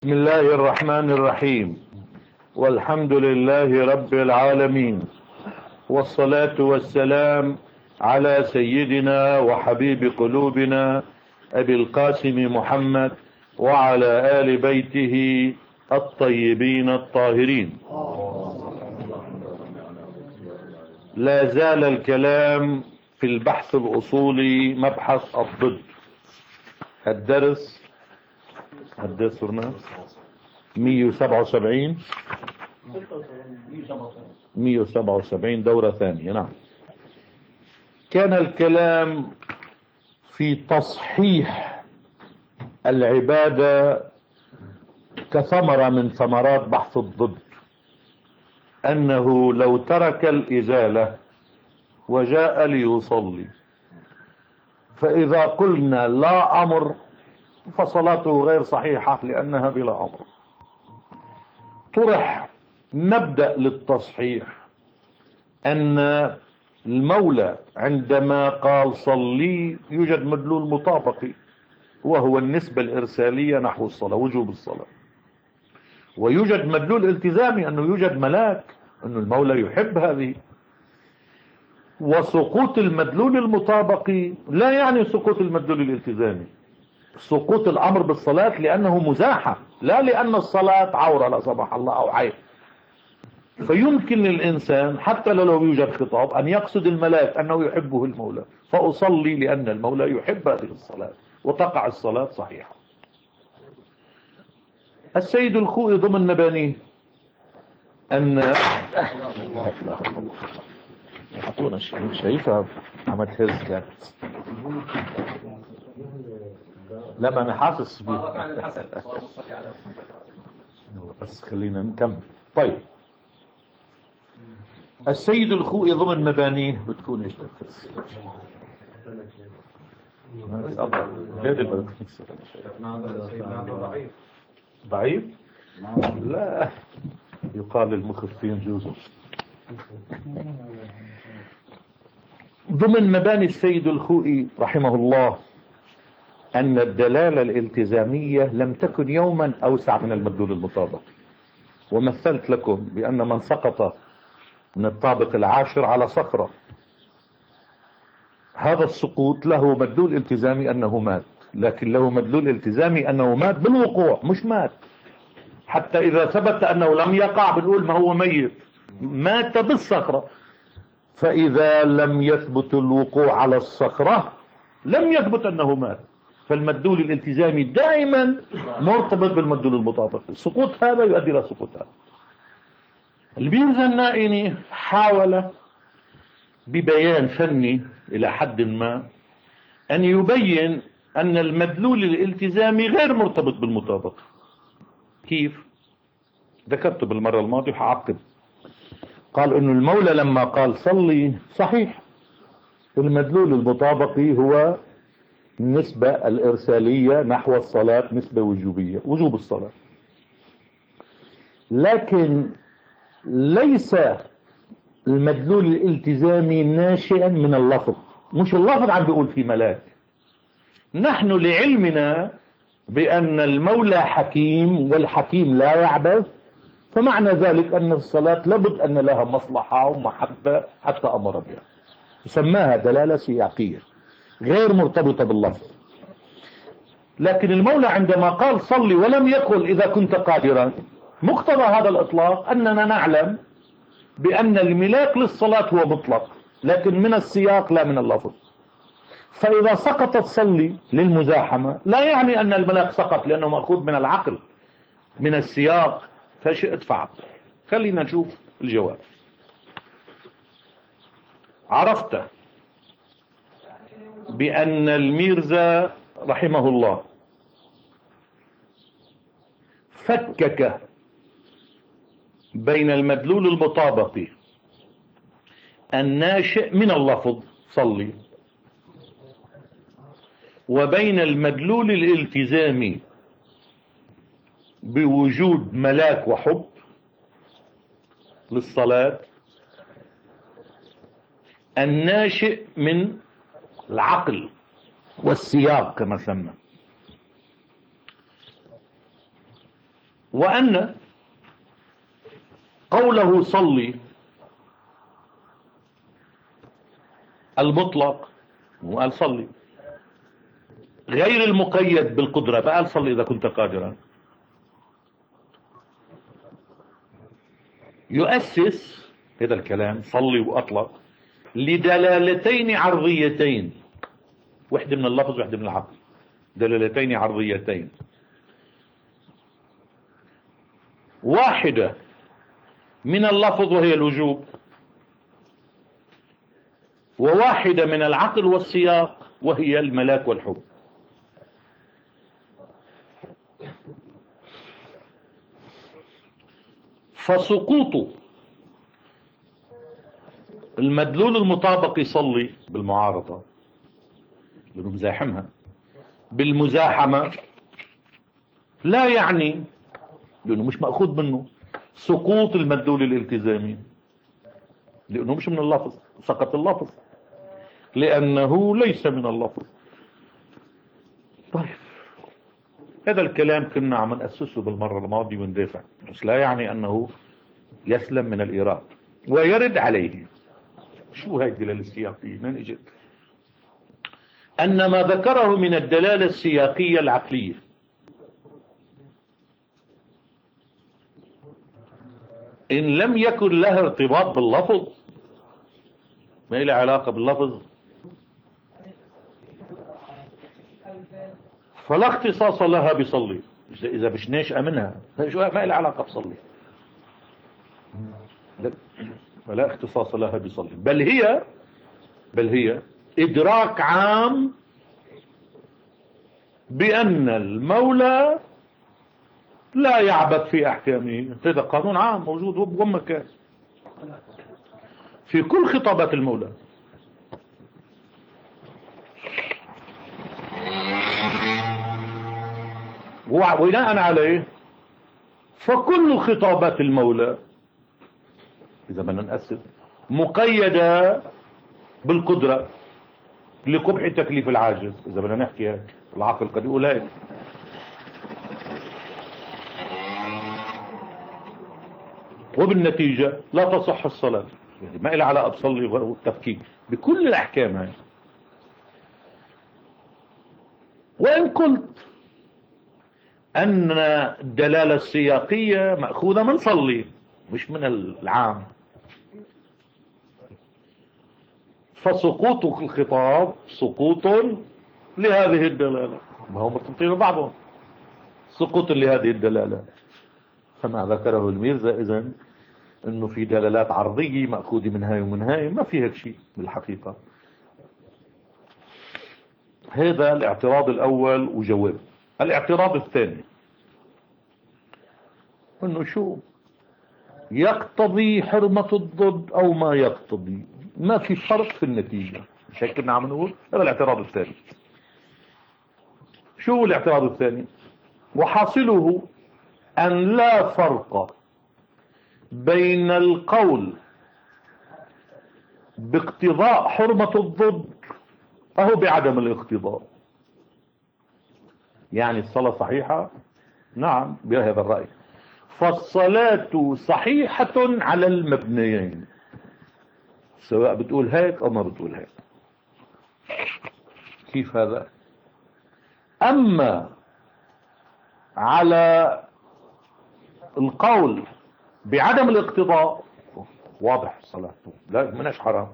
بسم الله الرحمن الرحيم، والحمد لله رب العالمين، والصلاة والسلام على سيدنا وحبيب قلوبنا أبي القاسم محمد وعلى آل بيته الطيبين الطاهرين. لا زال الكلام في البحث الأصولي، مبحث الضد. الدرس 177 دورة ثانية. نعم، كان الكلام في تصحيح العبادة كثمرة من ثمرات بحث الضد، أنه لو ترك الإزالة وجاء ليصلي، فإذا قلنا لا أمر فصلاته غير صحيحة لأنها بلا أمر. طرح مبدأ للتصحيح أن المولى عندما قال صلي يوجد مدلول مطابقي، وهو النسبة الإرسالية نحو الصلاة، وجوب الصلاة، ويوجد مدلول التزامي أنه يوجد ملاك، أن المولى يحب هذه. وسقوط المدلول المطابقي لا يعني سقوط المدلول الالتزامي، سقوط الأمر بالصلاة لأنه مزاحة، لا لأن الصلاة عورة لا سمح الله أو عيب. فيمكن للإنسان حتى لو يوجد خطاب أن يقصد الملاك أنه يحبه المولى، فأصلي لأن المولى يحب هذه الصلاة، وتقع الصلاة صحيحة. السيد الخوئي ضمن مبانيه أن أعطونا شايفها عملت هز كانت، لما أنا حاسس بيه بس خلينا نكمل. طيب، السيد الخوئي ضمن مبانيه بتكون ايش ضعيف؟ لا، يقال للمخفين جوزه. ضمن مباني السيد الخوئي رحمه الله أن الدلالة الالتزامية لم تكن يوما أوسع من المدلول المطابق. ومثلت لكم بأن من سقط من الطابق العاشر على صخرة، هذا السقوط له مدلول التزامي أنه مات، لكن له مدلول التزامي أنه مات بالوقوع، مش مات. حتى إذا ثبت أنه لم يقع بنقول ما هو ميت، مات بالصخرة. فإذا لم يثبت الوقوع على الصخرة لم يثبت أنه مات. فالمدلول الالتزامي دائما مرتبط بالمدلول المطابق. سقوط هذا يؤدي إلى سقوط هذا. البيرزا النائني حاول ببيان فني إلى حد ما أن يبين أن المدلول الالتزامي غير مرتبط بالمطابق. كيف؟ ذكرت بالمرة الماضية وحعقب. قال أن المولى لما قال صلي صحيح، المدلول المطابقي هو النسبة الإرسالية نحو الصلاة، نسبة وجوبية، وجوب الصلاة. لكن ليس المدلول الالتزامي ناشئا من اللفظ، مش اللفظ عم بيقول في ملاك. نحن لعلمنا بأن المولى حكيم والحكيم لا يعبث، فمعنى ذلك أن الصلاة لابد أن لها مصلحة ومحبة حتى أمر بها. سماها دلالة سياقية غير مرتبطة باللفظ. لكن المولى عندما قال صلي ولم يقل إذا كنت قادرا، مقتضى هذا الإطلاق أننا نعلم بأن الملاك للصلاة هو مطلق، لكن من السياق لا من اللفظ. فإذا سقطت صلي للمزاحمة لا يعني أن الملاك سقط لأنه مأخوذ من العقل، من السياق، فشئت فعل. خلينا نشوف الجواب. عرفت بأن الميرزا رحمه الله فكك بين المدلول المطابقي الناشئ من اللفظ صلي، وبين المدلول الالتزامي بوجود ملاك وحب للصلاة الناشئ من العقل والسياق كما سمى. وأن قوله صلي المطلق، وقال صلي، غير المقيد بالقدرة، فقال صلي إذا كنت قادرا، يؤسس هذا الكلام صلي وأطلق لدلالتين عرضيتين، واحدة من اللفظ واحدة من العقل، دلالتين عرضيتين، واحدة من اللفظ وهي الوجوب، وواحدة من العقل والسياق وهي الملاك والحب. فسقوط المدلول المطابق يصلي بالمعارضة لأنه مزاحمها بالمزاحمة لا يعني، لأنه مش مأخوذ منه، سقوط المدلول الالتزامي، لأنه مش من اللفظ، سقط اللفظ لأنه ليس من اللفظ. طيب هذا الكلام كنا عم نأسسه بالمرة الماضية وندافع، بس لا يعني أنه يسلم من الإيراد ويرد عليه. شو هاي الدلالة السياقية؟ من اجت؟ أن ما ذكره من الدلالة السياقية العقلية إن لم يكن لها ارتباط باللفظ، ما إلها علاقة باللفظ، فلا اختصاص لها بصلي. إذا مش ناشئة منها ما إلها علاقة بصلي، فلا اختصاص لها بصلي، بل هي إدراك عام بأن المولى لا يعبث في أحكامه. هذا قانون عام موجود ومكان في كل خطابات المولى. وبناء عليه فكل خطابات المولى إذا بدنا نقسم مقيدة بالقدرة لقبح تكليف العاجز. إذا بدنا نحكي هيك العقل قد يقول هيك. وبالنتيجة لا تصح الصلاة، يعني ما إلها علاقة بصلي والتفكيك بكل الأحكام هاي. وإن قلت أن الدلالة السياقية مأخوذة من صلي مش من العام، فسقوط الخطاب سقوط لهذه الدلالة، ما هو مرتبطين بعضهم، سقوط لهذه الدلالة. فما ذكره الميرزا إذن انه في دلالات عرضية مأخوذة من هاي ومن هاي، ما في هيك شيء بالحقيقة. هذا الاعتراض الأول وجواب. الاعتراض الثاني انه شو يقتضي حرمة الضد او ما يقتضي، ما في فرق في النتيجة، مش هيك كنا عم نقول. هذا الاعتراض الثاني. شو الاعتراض الثاني؟ وحاصله ان لا فرق بين القول باقتضاء حرمة الضد أو بعدم الاقتضاء. يعني الصلاة صحيحة، نعم بهذا الرأي، فالصلاة صحيحة على المبنيين، سواء بتقول هيك أو ما بتقول هيك. كيف هذا؟ أما على القول بعدم الاقتضاء واضح الصلاة لا مناش حرام،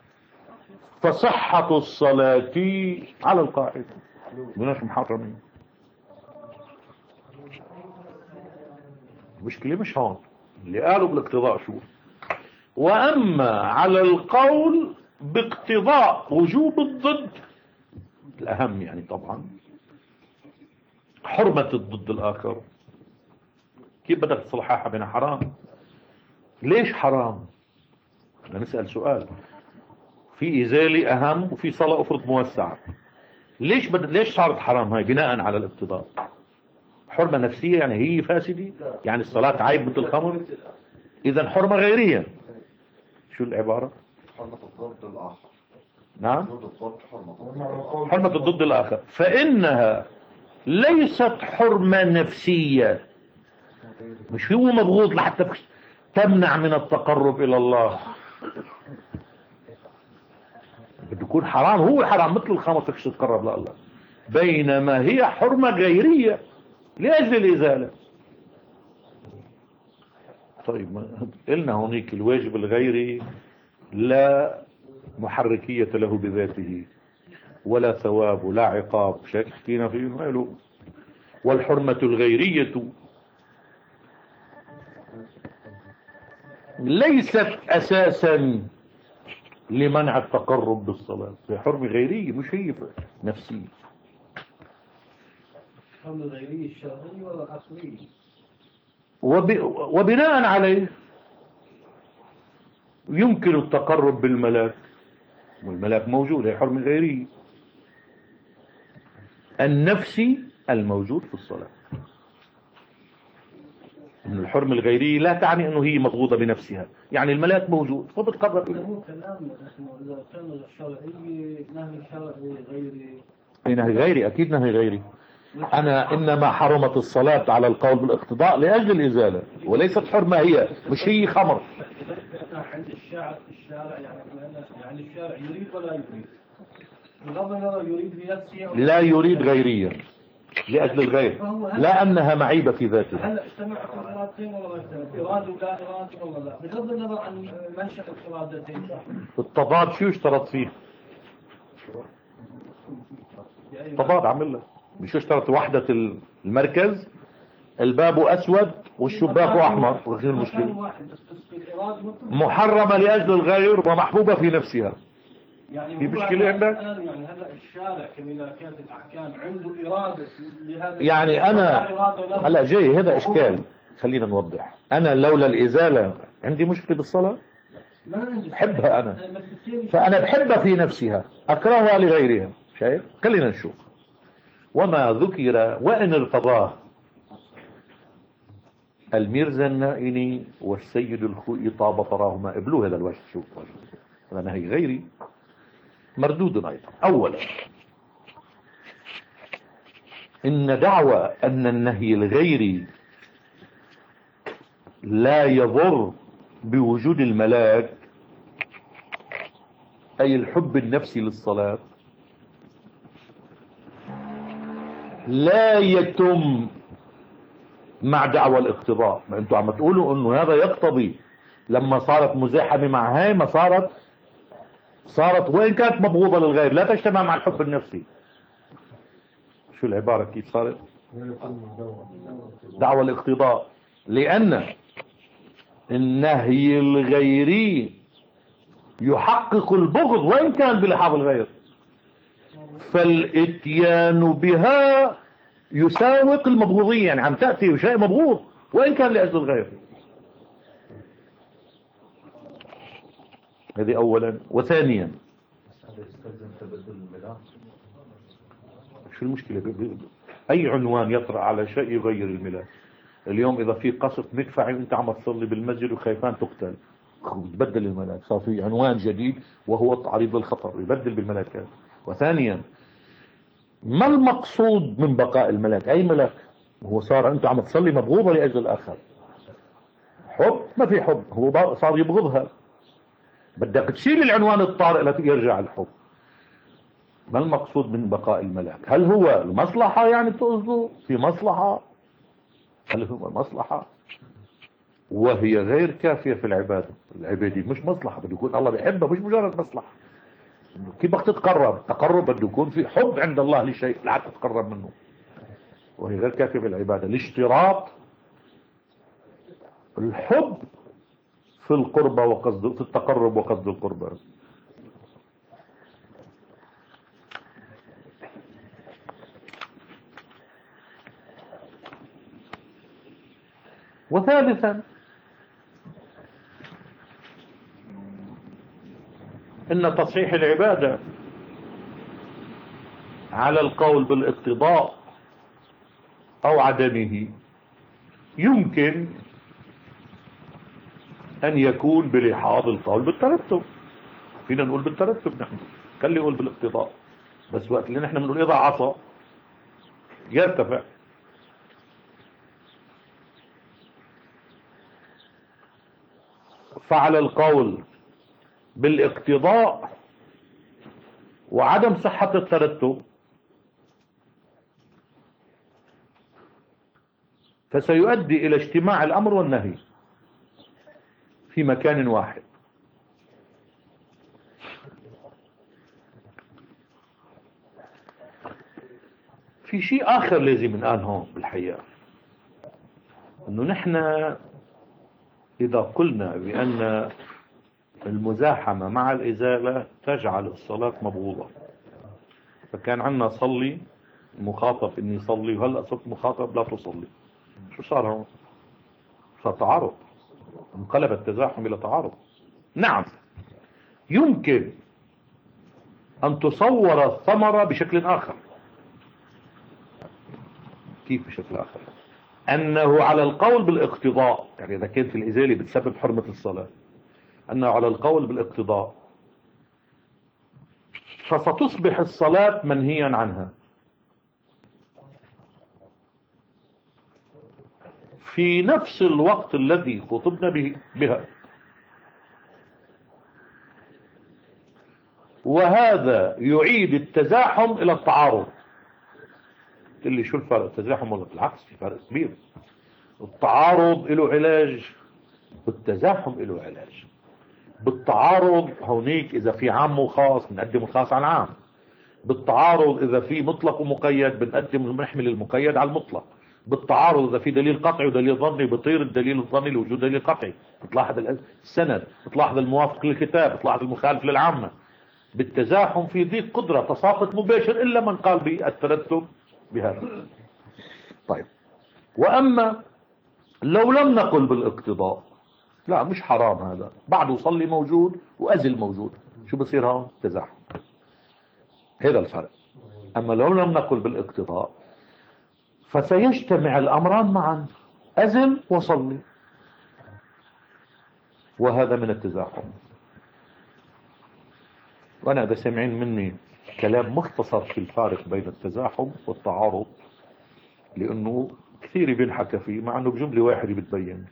فصحة الصلاة على القاعدة مناش محرمين. المشكلة مش هون اللي قالوا بالاقتضاء شو. وأما على القول باقتضاء وجوب الضد الأهم، يعني طبعا حرمة الضد الآخر، كيف بدك تصلحها بين حرام؟ ليش حرام؟ بدنا نسأل سؤال. في إزالة أهم وفي صلاة أفرض موسعة، ليش صارت حرام هاي؟ بناء على الاقتضاء. حرمة نفسية يعني هي فاسدة، يعني الصلاة عيب مثل الخمر، إذا حرمة غيرية. شو العبارة؟ حرمة الضد الآخر. نعم حرمة الضد الآخر، فإنها ليست حرمة نفسية مش هو مبغوض لحتى تمنع من التقرب إلى الله. بده يكون حرام، هو حرام مثل الخمر فيكش تتقرب لله، بينما هي حرمة غيرية لأجل الإزالة. طيب قلنا هونيك الواجب الغيري لا محركية له بذاته ولا ثواب ولا عقاب، شيء حكينا فيه ماله. والحرمة الغيرية ليست أساسا لمنع التقرب بالصلاة، هي حرمة غيرية مش هي نفسية. الحرمة الغيرية الشرعية ولا العقلية؟ وبناء عليه يمكن التقرب بالملاك، والملاك موجود، هي حرمة غيرية. النفسي الموجود في الصلاة، إن الحرمة الغيرية لا تعني أنه هي مضغوطة بنفسها، يعني الملاك موجود فبتقرب إليه. هو كلام إذا كان الشرعي نهي شرعي غيري. نهي غيري، أكيد نهي غيري. أنا إنما حرمت الصلاة على القول بالاقتضاء لأجل الإزالة، وليست حرمة هي، مش هي خمر. عند الشارع يعني الشارع يريد ولا يريد؟ بغض النظر يريد بنفسه لا يريد غيرية لأجل الغير، لا أنها معيبة في ذاتها. هلا اجتمعت الإرادتين ولا ما اجتمعت؟ إرادة ولا إرادة ولا لا؟ بغض النظر عن منشأ الإرادتين. التضاد شو اشترط فيه؟ التضاد عمل له، مش اشترط وحدة المركز، الباب أسود والشباك أحمر، وغير المشكلة محرمة لأجل الغير ومحبوبة في نفسها. يعني في مشكلة عندك؟ يعني هلا الشارع كملاكات الأحكام عنده إرادة لهذا، يعني أنا هلا جاي هذا إشكال، خلينا نوضح. أنا لولا الإزالة عندي مشكلة بالصلاة؟ بحبها أنا، فأنا بحبها في نفسها، أكرهها لغيرها. شايف؟ خلينا نشوف. وما ذكر وإن ارتضاه الميرزا النائني والسيد الخوئي طاب طراهما قبلوه هذا الوجه. شوف هذا نهي غيري مردود أيضا. أولا إن دعوى أن النهي الغيري لا يضر بوجود الملاك، أي الحب النفسي للصلاة، لا يتم مع دعوى الاقتضاء. ما انتوا عم تقولوا انه هذا يقتضي لما صارت مزاحمة مع هاي، ما صارت وإن كانت مبغوضة للغير لا تجتمع مع الحب النفسي. شو العبارة كيف صارت؟ دعوى الاقتضاء، لأن النهي الغيري يحقق البغض وإن كان بلحاظ الغير، فالاتيان بها يساوق المبغوضية، يعني عم تأتي شيء مبغوض وإن كان لأجل الغير. هذه أولا. وثانيا شو المشكلة؟ أي عنوان يطرأ على شيء يغير الملاك. اليوم إذا في قصف مدفعي وأنت عم تصلي بالمسجد وخايفان تقتل، تبدل الملاك، صار في عنوان جديد وهو التعريض للخطر، يبدل بالملاكات. وثانيا ما المقصود من بقاء الملاك؟ أي ملاك؟ هو صار أنت عم تصلي مبغوضة لأجل الآخر، حب ما في حب، هو صار يبغضها، بدك تشيل العنوان الطارئ ليرجع الحب. ما المقصود من بقاء الملاك؟ هل هو المصلحة؟ يعني تقصده في مصلحة؟ هل هو مصلحة؟ وهي غير كافية في العبادة. العبادة مش مصلحة، بده يكون الله بيحبها، مش مجرد مصلحة. كيف بدك تتقرب؟ تقرب بده يكون في حب عند الله لشيء لحتى تتقرب منه، وهي غير كافية في العبادة. الاشتراط الحب في القربة وقصد، في التقرب وقصد القربة. وثالثا ان تصحيح العبادة على القول بالاقتضاء او عدمه يمكن ان يكون بلحاظ القول بالترتب. فينا نقول بالترتب، نحن خلي يقول بالاقتضاء، بس وقت اللي نحن بنقول اذا عصى يرتفع. فعلى القول بالاقتضاء وعدم صحة الترتب فسيؤدي إلى اجتماع الأمر والنهي في مكان واحد. في شيء آخر لازم نقال هون بالحقيقة، أنه نحن إذا قلنا بأن المزاحمة مع الإزالة تجعل الصلاة مبغوضة، فكان عندنا صلي مخاطب إني صلي، وهلأ صرت مخاطب لا تصلي، شو صار هون؟ صار تعارض، انقلب التزاحم إلى تعارض. نعم يمكن أن تصور الثمرة بشكل آخر. كيف بشكل آخر؟ أنه على القول بالاقتضاء، يعني إذا كانت الإزالة بتسبب حرمة الصلاة، أنه على القول بالاقتضاء فستصبح الصلاة منهيا عنها في نفس الوقت الذي خطبنا بها، وهذا يعيد التزاحم إلى التعارض. اللي شو الفرق؟ التزاحم ولا بالعكس؟ في فرق كبير. التعارض له علاج والتزاحم له علاج. بالتعارض هونيك إذا في عام وخاص بنقدم الخاص على العام، بالتعارض إذا في مطلق ومقيد بنحمل المقيد على المطلق، بالتعارض إذا في دليل قطعي ودليل ظني بيطير الدليل الظني لوجود دليل قطعي، بتلاحظ السند، بتلاحظ الموافق للكتاب، بتلاحظ المخالف للعامة. بالتزاحم في ذي قدرة تساقط مباشر إلا من قال بالترتب بهذا. طيب، وأما لو لم نقل بالاقتضاء، لا مش حرام هذا، بعده صلي موجود وأزل موجود، شو بصير هون؟ تزاحم. هذا الفرق. أما لو لم نقل بالاقتضاء فسيجتمع الأمران معا، أزل وصلي، وهذا من التزاحم. وأنا إذا سمعين مني كلام مختصر في الفارق بين التزاحم والتعارض، لأنه كثير بينحكى فيه مع أنه بجملة واحدة بتبين.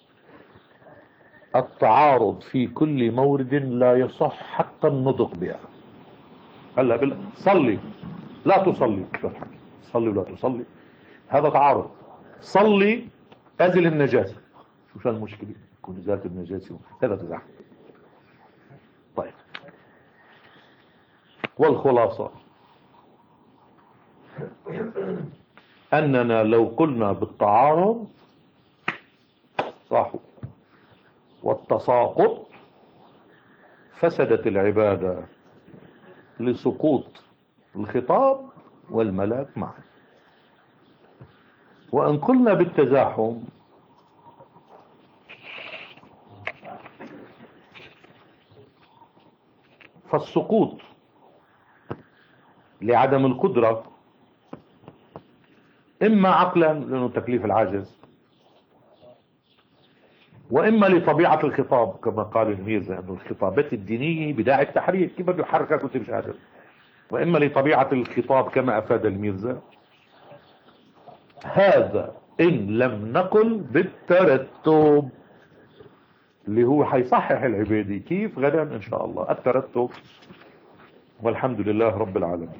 التعارض في كل مورد لا يصح حتى النطق بها. هلا صلي لا تصلي، صلي ولا تصلي، هذا تعارض. صلي أزل النجاسة، شو المشكلة؟ يكون إزالة النجاسة، هذا تزاحم. طيب، والخلاصة أننا لو قلنا بالتعارض صح والتساقط فسدت العبادة لسقوط الخطاب والملاك معا. وإن قلنا بالتزاحم فالسقوط لعدم القدرة، إما عقلا لأنه تكليف العاجز، وإما لطبيعة الخطاب كما قال الميرزا أنه الخطابات الدينية بداعي التحريك، كيف بده يحركك وانت مش قادر، وإما لطبيعة الخطاب كما أفاد الميرزا. هذا إن لم نقل بالترتب اللي هو حيصحح العبادة. كيف؟ غدا إن شاء الله الترتب. والحمد لله رب العالمين.